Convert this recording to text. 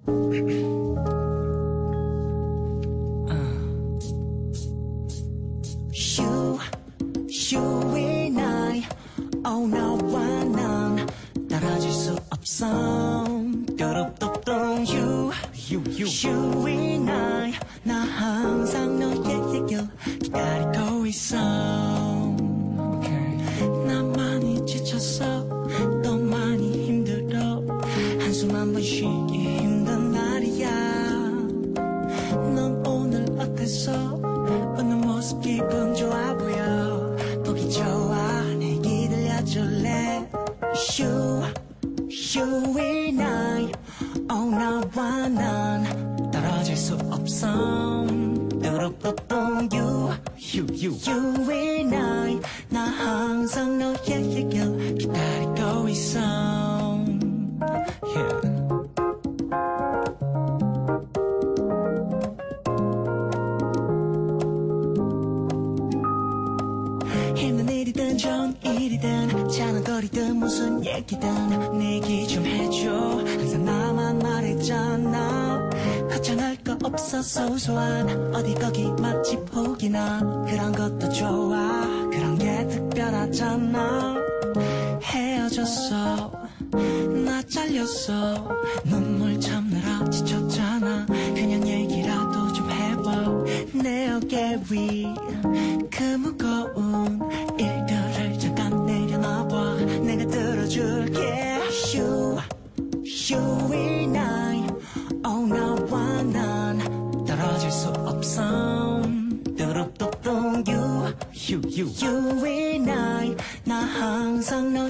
You 나의 나와 난 떨어질 수 없어 뚜루뚜뚜 You 나의 나 항상 너의 길 기다리고 있어 나만이 지쳤어 또 많이 힘들어 한숨 한 번 쉬기 힘든 날이야 넌 오늘 어땠어 웃는 모습 기분 좋아 보여 보기 좋아 내 얘기 들려줄래 You 나의 나와 난 떨어질 수 없어 뚜루뚜뚜 You 나의 나 항상 너의 길 기다리고 있어 힘든 일이든 좋은 일이든 자랑거리든 무슨 얘기든 내 얘기 좀 해줘 항상 나만 말했잖아 거창할 거 없어 소소한 어디 거기 맛집 혹이나 그런 것도 좋아 그런 게 특별하잖아 헤어졌어 나 잘렸어 눈물 참느라 지쳤잖아 그냥 얘기라도 좀 해봐 내 어깨 위 그 무거운 일들을 잠깐 내려놔봐 내가 들어줄게 You 나의 나와 난 떨어질 수 없어 뚜루뚜뚜 You 나의 나 항상 너